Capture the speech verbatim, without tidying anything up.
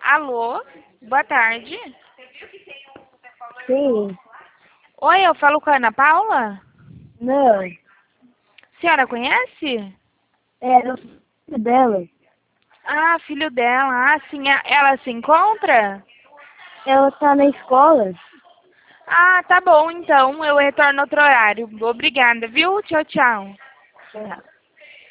Alô? Boa tarde. Sim. Oi, eu falo com a Ana Paula? Não. A senhora conhece? Era o filho dela. Ah, filho dela. Ah, sim. a- Ela se encontra? Ela tá na escola. Ah, tá bom, então. Eu retorno outro horário. Obrigada, viu? Tchau, tchau. É.